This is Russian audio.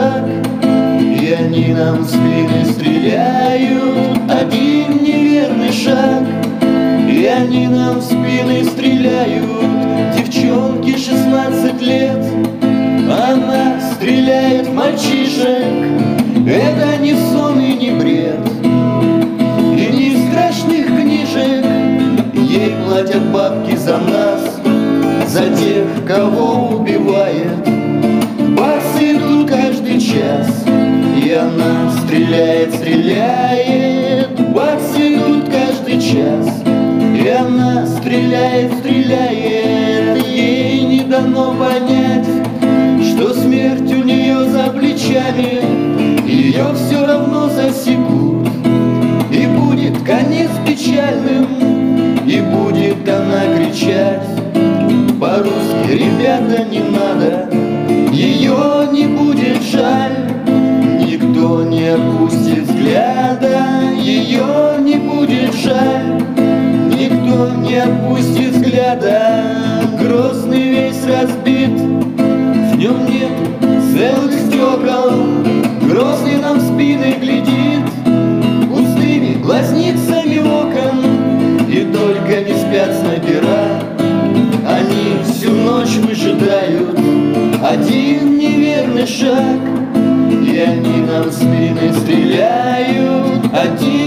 шаг, и они нам в спины стреляют. Один неверный шаг, и они нам в спины стреляют. Девчонке 16 лет, она стреляет в мальчишек. Это не сон и не бред, и не из страшных книжек. Ей платят бабки за нас, за тех, кого убивает. Басы идут каждый час, и она стреляет, стреляет. Басы идут каждый час, и она стреляет, стреляет. Ей не дано понять, что смерть у нее за плечами. Ее все равно засекут, и будет конец печальным, и будет она кричать по-русски: ребята, не надо. Ее не будет жаль, никто не опустит взгляда. Ее не будет жаль, никто не опустит взгляда. Грозный весь разбит, в нем нет целых стекол. Грозный нам в спины глядит пустыми глазницами окон. И только не спят снайпера, они всю ночь выжидают. Один неверный шаг, и они нам в спины стреляют. Один